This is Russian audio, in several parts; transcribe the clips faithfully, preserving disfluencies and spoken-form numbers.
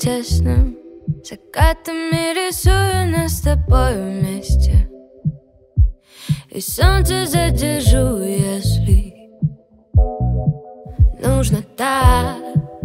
тесным закатами рисую нас с тобой вместе. И солнце задержу, если нужно так.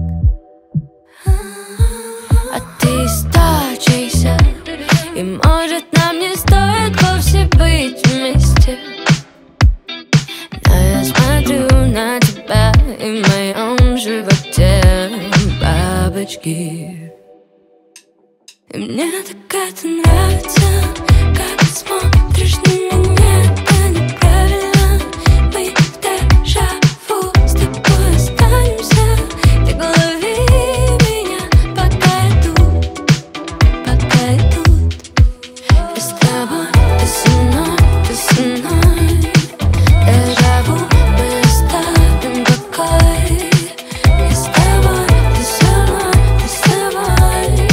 А ты источишься, и может нам не стоит вовсе быть вместе. Но я смотрю на тебя, и в моем животе бабочки. И мне так это нравится, как ты смотришь на меня, это неправильно. Мы в дежавю, с тобой останемся. Ты лови меня, пока я тут, пока я тут. Я с тобой, ты со мной, ты со мной. Дежавю, мы оставим покой. Я с тобой, ты со мной, ты со мной.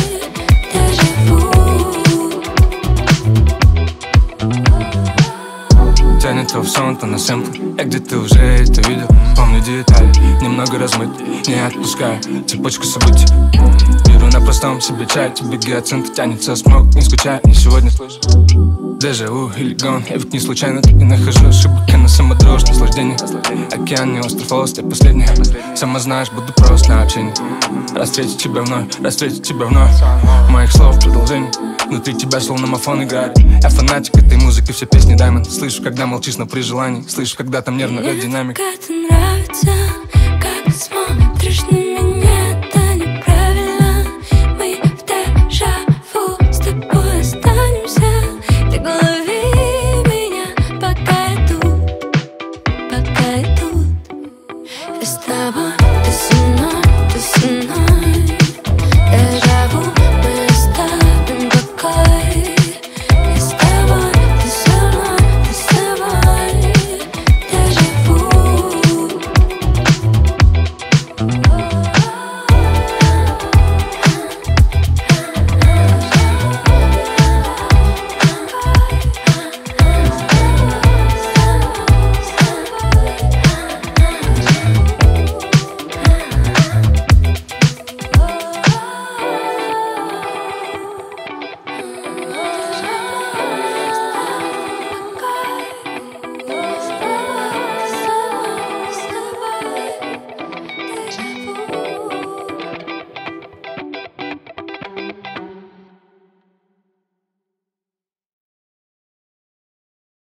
Тянет то в сон, то на сэмпл. Я где-то уже это видел. Помню детали, немного размыт. Не отпускаю цепочку событий. Беру на простом себе чай. Тебе гиацинт тянется смог. Не скучай, не сегодня слышу дежавю или гон. Я ведь не случайно так не нахожу ошибок. Я на самодрожь, наслаждение. Океан, не остров, холост, я последний. Сама знаешь, буду прост на общение. Рассветить тебя вновь, рассветить тебя вновь. Моих слов продолжение. Внутри тебя словно мафон играет. Я фанатик этой музыки, все песни Diamond. Слышу, когда молчишь, но при желании. Слышу, когда там нервная динамика. Мне так это нравится.